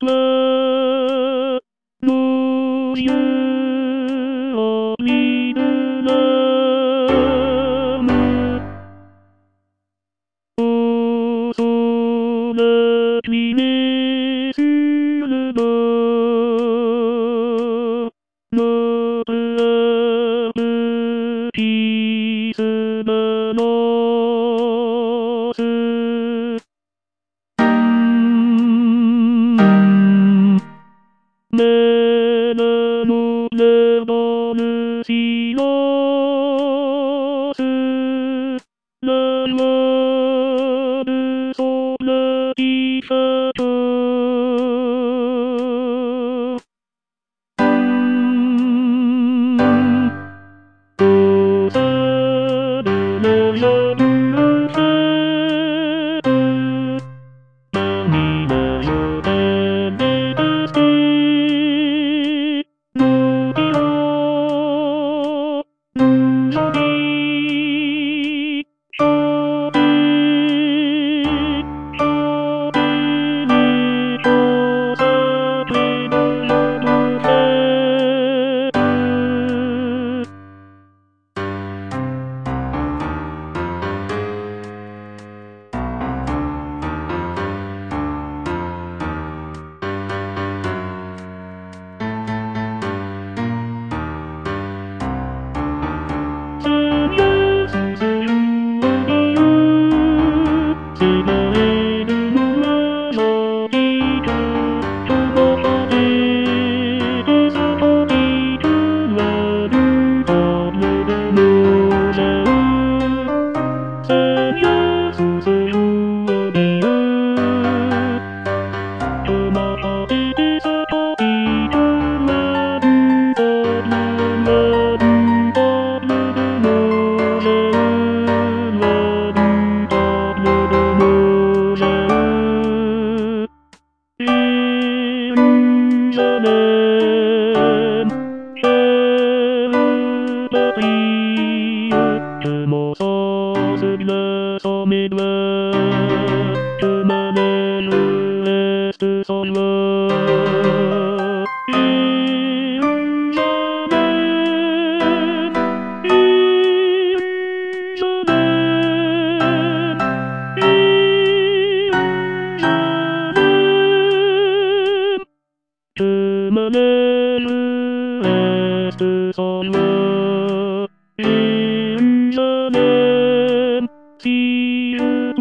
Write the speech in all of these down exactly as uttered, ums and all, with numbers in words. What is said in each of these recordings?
は、どうしよう見るなむ。遅なきねするの。のぶあぶきすまのす。めなのねばぬしのす。なわぬそなきさと。おさるのよるせ。涙よだれ出してのびろぬよりしょべしょべにしょさべのよるせ。もそうすぎな染めるわ。生まれるエスソリは。いいんじゃねいいんじゃねいいんじゃね生まれるエスソリは。いいんじゃねSee you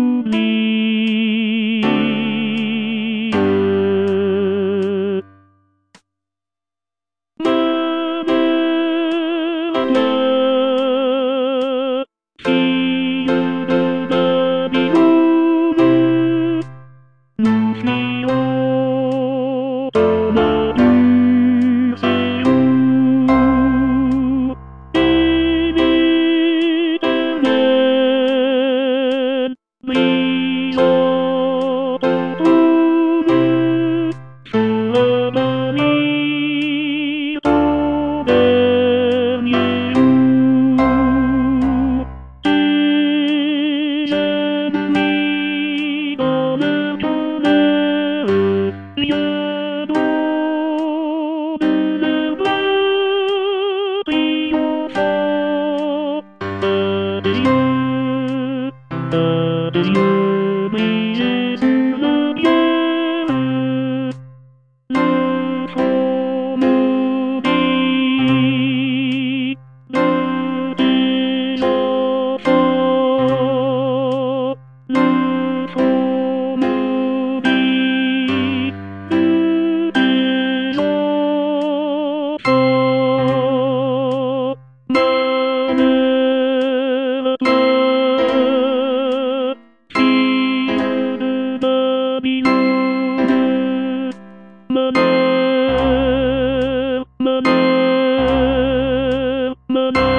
Mana, mana, mana.